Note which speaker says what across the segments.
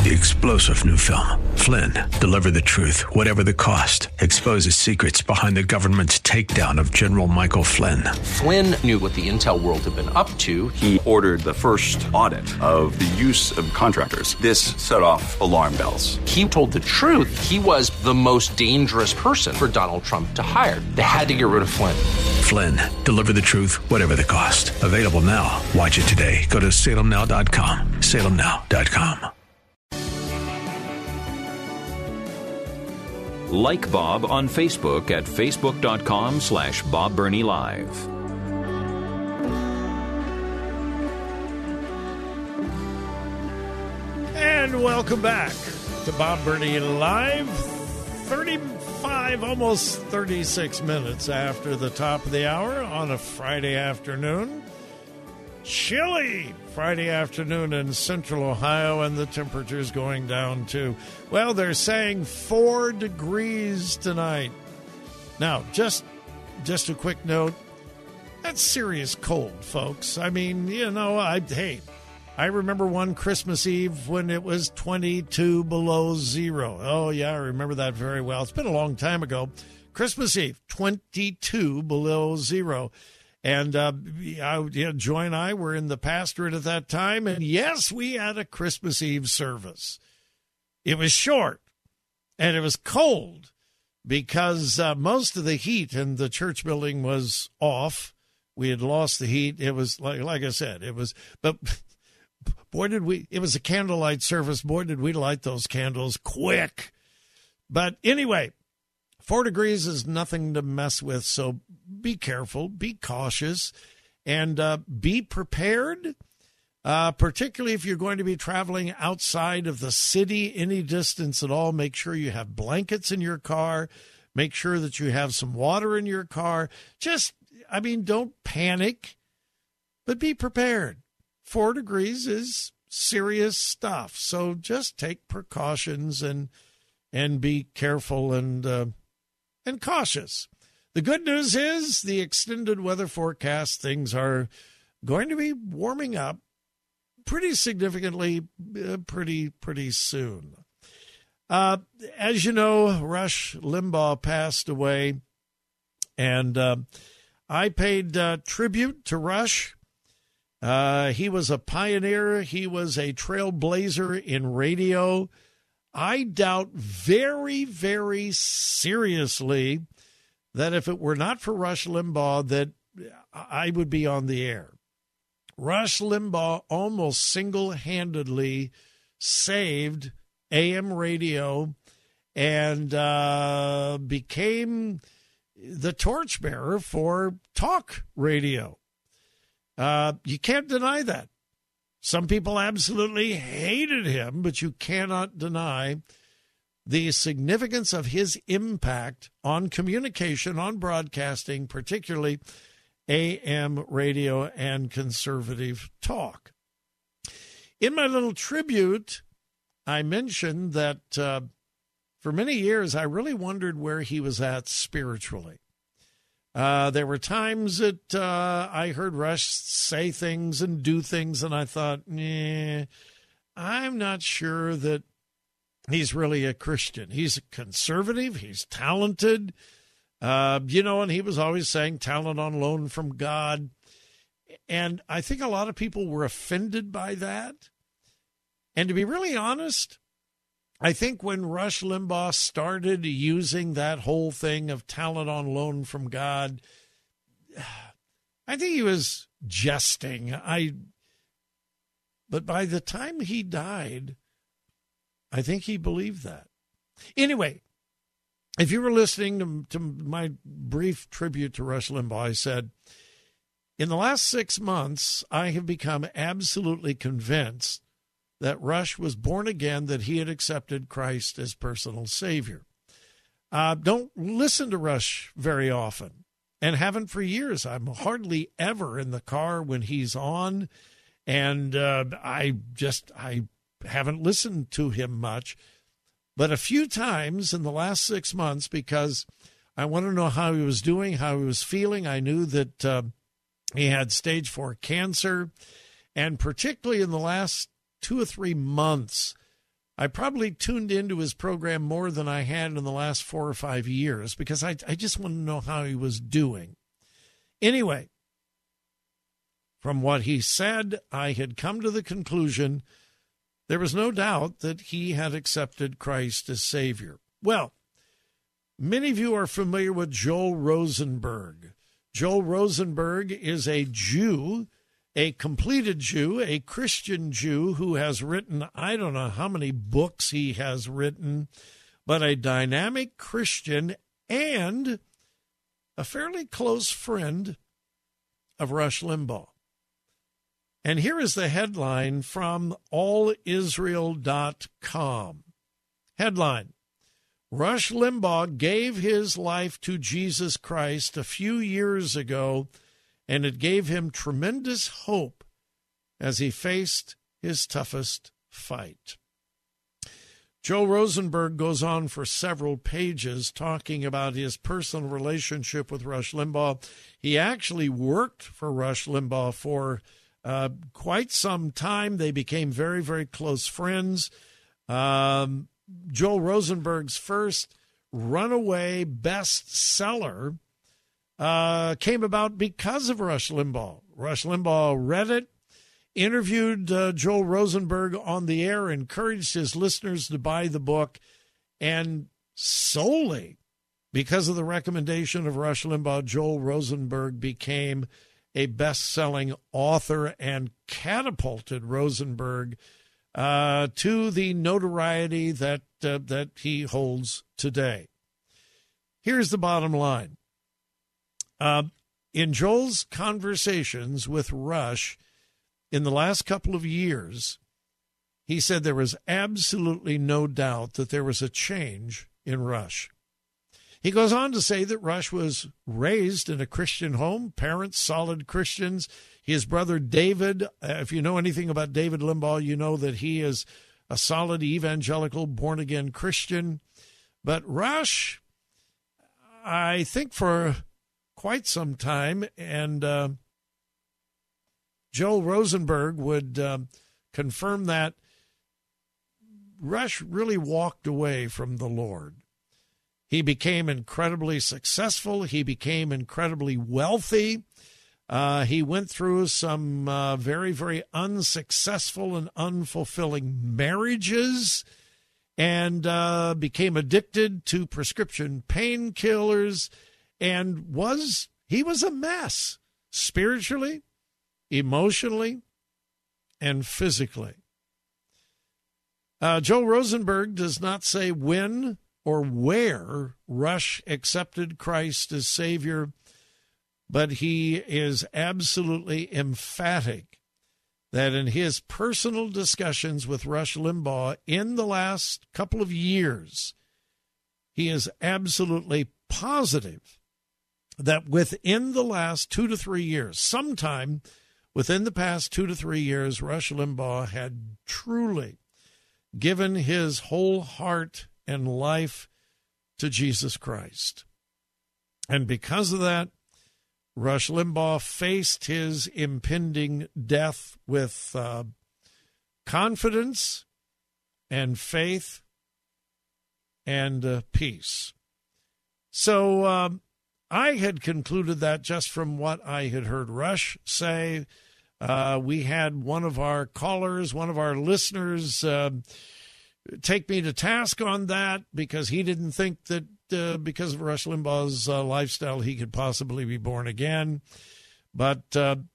Speaker 1: The explosive new film, Flynn, deliver the truth, whatever the cost, exposes secrets behind the government's takedown of General Michael Flynn.
Speaker 2: Flynn knew what the intel world had been up to.
Speaker 3: He ordered the first audit of the use of contractors. This set off alarm bells.
Speaker 2: He told the truth. He was the most dangerous person for Donald Trump to hire. They had to get rid of Flynn.
Speaker 1: Flynn, deliver the truth, whatever the cost. Available now. Watch it today. Go to salemnow.com. salemnow.com.
Speaker 4: Like Bob on Facebook at facebook.com/Bob Burney Live.
Speaker 5: And welcome back to Bob Burney Live. 35, almost 36 minutes after the top of the hour on a Friday afternoon. Chilly Friday afternoon in central Ohio, and the temperature's going down to, well, they're saying 4 degrees tonight. Now, just a quick note, that's serious cold, folks. I mean, I remember one Christmas Eve when it was 22 below zero. Oh, yeah, I remember that very well. It's been a long time ago. Christmas Eve, 22 below zero. And Joy and I were in the pastorate at that time, and yes, we had a Christmas Eve service. It was short, and it was cold because most of the heat in the church building was off. We had lost the heat. It was, like I said, it was, but boy, it was a candlelight service. Boy, did we light those candles quick. But anyway, 4 degrees is nothing to mess with, so be careful, be cautious, and be prepared, particularly if you're going to be traveling outside of the city any distance at all. Make sure you have blankets in your car. Make sure that you have some water in your car. Don't panic, but be prepared. 4 degrees is serious stuff, so just take precautions and be careful and cautious. The good news is the extended weather forecast, things are going to be warming up pretty significantly pretty soon. As you know, Rush Limbaugh passed away, and I paid tribute to Rush. He was a pioneer. He was a trailblazer in radio. I doubt very, very seriously that if it were not for Rush Limbaugh, that I would be on the air. Rush Limbaugh almost single-handedly saved AM radio and became the torchbearer for talk radio. You can't deny that. Some people absolutely hated him, but you cannot deny the significance of his impact on communication, on broadcasting, particularly AM radio and conservative talk. In my little tribute, I mentioned that for many years I really wondered where he was at spiritually. There were times that I heard Rush say things and do things, and I thought, I'm not sure that he's really a Christian. He's a conservative. He's talented. And he was always saying talent on loan from God. And I think a lot of people were offended by that. And to be really honest, I think when Rush Limbaugh started using that whole thing of talent on loan from God, I think he was jesting. But by the time he died, I think he believed that. Anyway, if you were listening to my brief tribute to Rush Limbaugh, I said, in the last 6 months, I have become absolutely convinced that Rush was born again, that he had accepted Christ as personal Savior. Don't listen to Rush very often, and haven't for years. I'm hardly ever in the car when he's on, and I haven't listened to him much. But a few times in the last 6 months, because I want to know how he was doing, how he was feeling. I knew that he had stage 4 cancer, and particularly in the last 2 or 3 months, I probably tuned into his program more than I had in the last 4 or 5 years because I just wanted to know how he was doing. Anyway, from what he said, I had come to the conclusion there was no doubt that he had accepted Christ as Savior. Well, many of you are familiar with Joel Rosenberg. Joel Rosenberg is a Jew, a completed Jew, a Christian Jew who has written, I don't know how many books he has written, but a dynamic Christian and a fairly close friend of Rush Limbaugh. And here is the headline from allisrael.com. Headline: Rush Limbaugh gave his life to Jesus Christ a few years ago, and it gave him tremendous hope as he faced his toughest fight. Joel Rosenberg goes on for several pages talking about his personal relationship with Rush Limbaugh. He actually worked for Rush Limbaugh for quite some time. They became very, very close friends. Joel Rosenberg's first runaway bestseller came about because of Rush Limbaugh. Rush Limbaugh read it, interviewed Joel Rosenberg on the air, encouraged his listeners to buy the book, and solely because of the recommendation of Rush Limbaugh, Joel Rosenberg became a best-selling author and catapulted Rosenberg to the notoriety that he holds today. Here's the bottom line. In Joel's conversations with Rush in the last couple of years, he said there was absolutely no doubt that there was a change in Rush. He goes on to say that Rush was raised in a Christian home, parents solid Christians. His brother David, if you know anything about David Limbaugh, you know that he is a solid evangelical, born-again Christian. But Rush, I think for quite some time, and Joel Rosenberg would confirm that, Rush really walked away from the Lord. He became incredibly successful. He became incredibly wealthy. He went through some very, very unsuccessful and unfulfilling marriages and became addicted to prescription painkillers, and he was a mess spiritually, emotionally, and physically. Joel Rosenberg does not say when or where Rush accepted Christ as Savior, but he is absolutely emphatic that in his personal discussions with Rush Limbaugh in the last couple of years, he is absolutely positive that within the last 2 to 3 years, sometime within the past 2 to 3 years, Rush Limbaugh had truly given his whole heart and life to Jesus Christ. And because of that, Rush Limbaugh faced his impending death with confidence and faith and peace. So I had concluded that just from what I had heard Rush say. We had one of our callers, one of our listeners, take me to task on that because he didn't think that because of Rush Limbaugh's lifestyle he could possibly be born again. But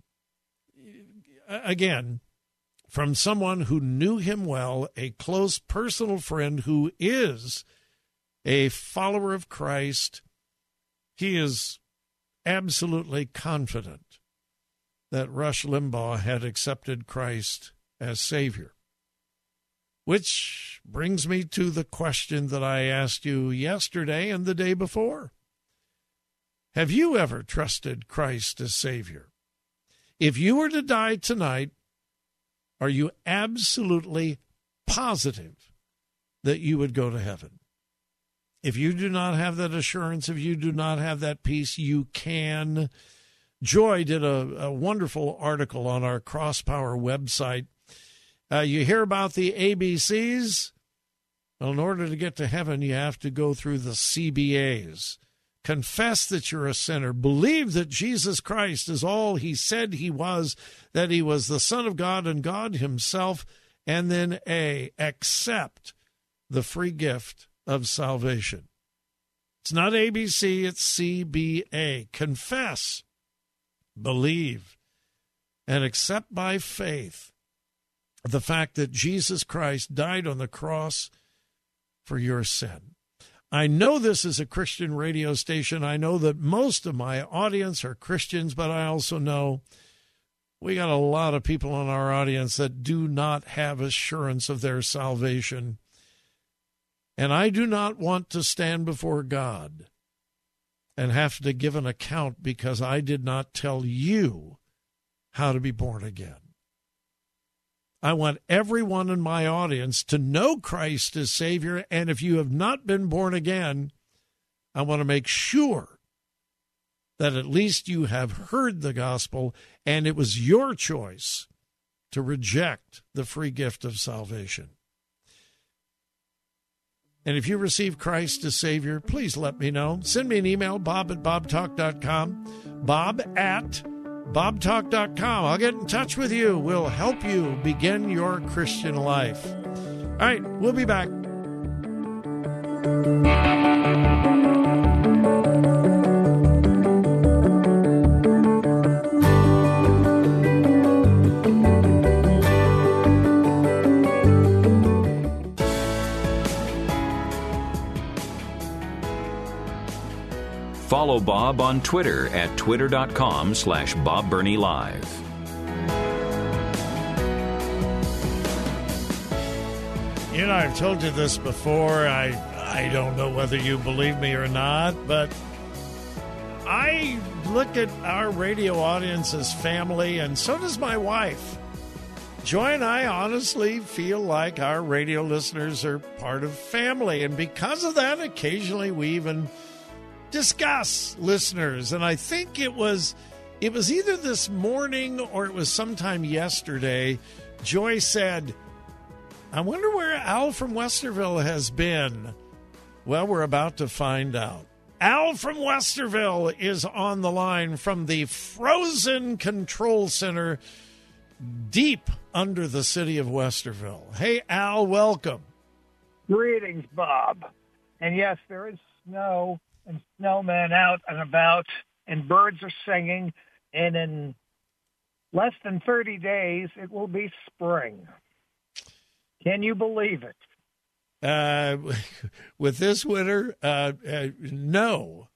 Speaker 5: again, from someone who knew him well, a close personal friend who is a follower of Christ, he is absolutely confident that Rush Limbaugh had accepted Christ as Savior. Which brings me to the question that I asked you yesterday and the day before. Have you ever trusted Christ as Savior? If you were to die tonight, are you absolutely positive that you would go to heaven? If you do not have that assurance, if you do not have that peace, you can. Joy did a wonderful article on our CrossPower website. You hear about the ABCs. Well, in order to get to heaven, you have to go through the CBAs. Confess that you're a sinner. Believe that Jesus Christ is all he said he was, that he was the Son of God and God himself. And then A, accept the free gift of salvation. It's not ABC, it's CBA. Confess, believe, and accept by faith the fact that Jesus Christ died on the cross for your sin. I know this is a Christian radio station. I know that most of my audience are Christians, but I also know we got a lot of people in our audience that do not have assurance of their salvation. And I do not want to stand before God and have to give an account because I did not tell you how to be born again. I want everyone in my audience to know Christ as Savior, and if you have not been born again, I want to make sure that at least you have heard the gospel, and it was your choice to reject the free gift of salvation. And if you receive Christ as Savior, please let me know. Send me an email, bob@bobtalk.com, bob@bobtalk.com. I'll get in touch with you. We'll help you begin your Christian life. All right, we'll be back.
Speaker 4: Follow Bob on Twitter at twitter.com/BobBurneyLive.
Speaker 5: You know, I've told you this before. I don't know whether you believe me or not, but I look at our radio audience as family, and so does my wife. Joy and I honestly feel like our radio listeners are part of family, and because of that, occasionally we even discuss listeners. And I think it was either this morning or it was sometime yesterday. Joy said, I wonder where Al from Westerville has been. Well, we're about to find out. Al from Westerville is on the line from the Frozen Control Center deep under the city of Westerville. Hey, Al, welcome.
Speaker 6: Greetings, Bob. And yes, there is snow and snowmen out and about, and birds are singing, and in less than 30 days, it will be spring. Can you believe it?
Speaker 5: With this winter, no.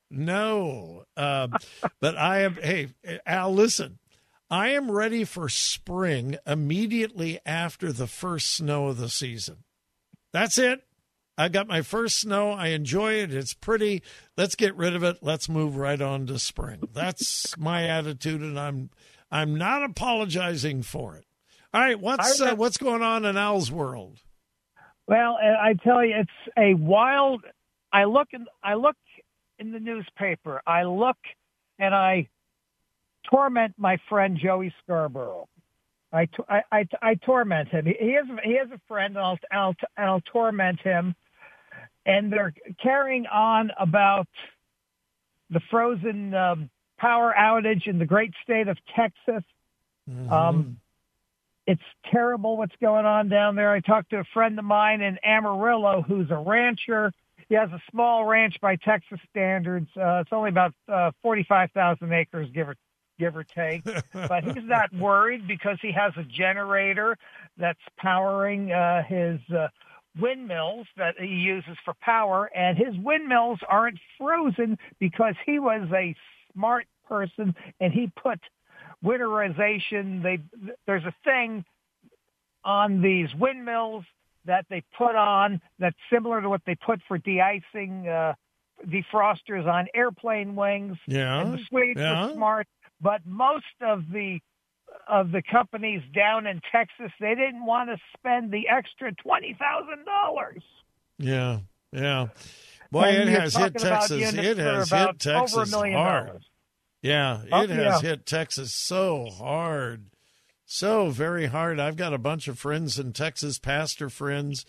Speaker 5: But I am, hey, Al, listen, I am ready for spring immediately after the first snow of the season. That's it. I got my first snow. I enjoy it. It's pretty. Let's get rid of it. Let's move right on to spring. That's my attitude, and I'm not apologizing for it. All right, what's going on in Al's world?
Speaker 6: Well, I tell you, it's a wild. I look in the newspaper. I look and I torment my friend Joey Scarborough. I torment him. He has a friend, and I'll torment him. And they're carrying on about the frozen power outage in the great state of Texas. Mm-hmm. It's terrible what's going on down there. I talked to a friend of mine in Amarillo who's a rancher. He has a small ranch by Texas standards. It's only about 45,000 acres, give or take. But he's not worried because he has a generator that's powering his windmills that he uses for power, and his windmills aren't frozen because he was a smart person and he put winterization. There's a thing on these windmills that they put on that's similar to what they put for de-icing defrosters on airplane wings.
Speaker 5: Yeah,
Speaker 6: and the Swedes are smart, but most of the companies down in Texas, they didn't want to spend the extra $20,000.
Speaker 5: Yeah. Boy, it has hit Texas. It has hit Texas hard. Yeah, it has hit Texas so hard, so very hard. I've got a bunch of friends in Texas, pastor friends,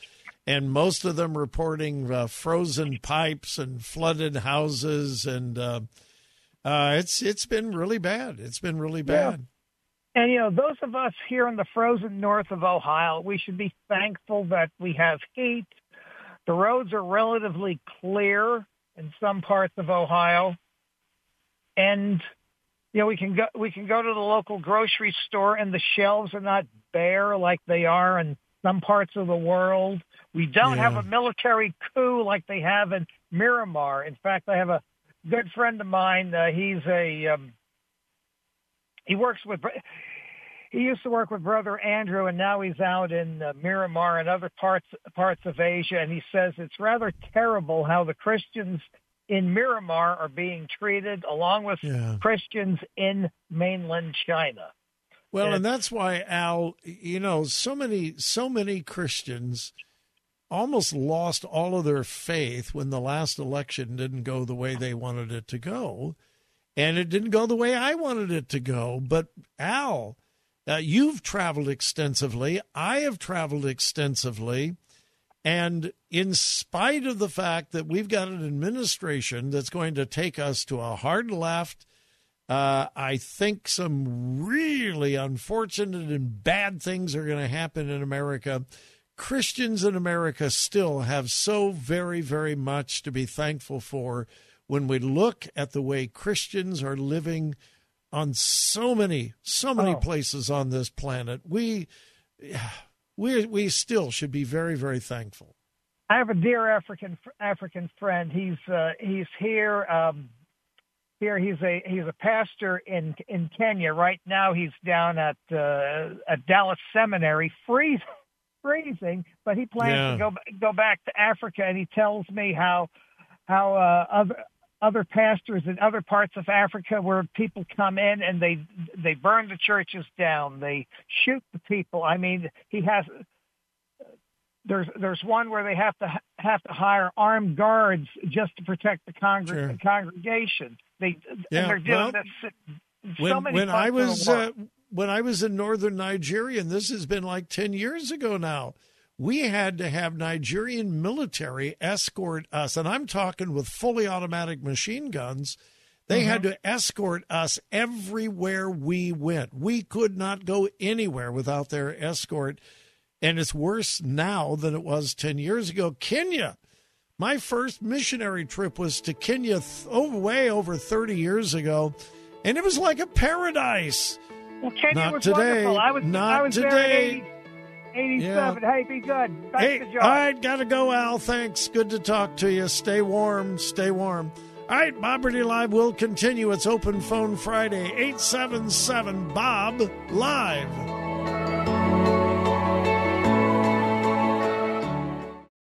Speaker 5: and most of them reporting frozen pipes and flooded houses, and it's been really bad. It's been really bad.
Speaker 6: Yeah. And, those of us here in the frozen north of Ohio, we should be thankful that we have heat. The roads are relatively clear in some parts of Ohio. And, we can go to the local grocery store and the shelves are not bare like they are in some parts of the world. We don't have a military coup like they have in Miramar. In fact, I have a good friend of mine. He used to work with Brother Andrew, and now he's out in Miramar and other parts of Asia. And he says it's rather terrible how the Christians in Miramar are being treated, along with Christians in mainland China.
Speaker 5: Well, and that's why, Al, so many Christians almost lost all of their faith when the last election didn't go the way they wanted it to go. And it didn't go the way I wanted it to go. But, Al, you've traveled extensively. I have traveled extensively. And in spite of the fact that we've got an administration that's going to take us to a hard left, I think some really unfortunate and bad things are going to happen in America. Christians in America still have so very, very much to be thankful for when we look at the way Christians are living on so many places on this planet. We still should be very, very thankful.
Speaker 6: I have a dear African friend. He's here. He's a pastor in Kenya. Right now, he's down at Dallas Seminary, freezing. But he plans to go back to Africa, and he tells me how other pastors in other parts of Africa where people come in and they burn the churches down, they shoot the people. I mean, there's one where they have to hire armed guards just to protect the congregation. They're doing this. When I was in northern Nigeria, and this has been like 10 years ago now, we had to have Nigerian military escort us, and I'm talking with fully automatic machine guns. They had to escort us everywhere we went. We could not go anywhere without their escort, and it's worse now than it was 10 years ago. Kenya, my first missionary trip was to Kenya way over 30 years ago, and it was like a paradise. Well, Kenya
Speaker 5: Not
Speaker 6: was
Speaker 5: today.
Speaker 6: wonderful. I was
Speaker 5: today.
Speaker 6: There in 87. Hey, be good. Thanks to Joe.
Speaker 5: All right, got to go, Al. Thanks. Good to talk to you. Stay warm. Stay warm. All right, Bob Burney Live will continue. It's Open Phone Friday, 877-BOB-LIVE.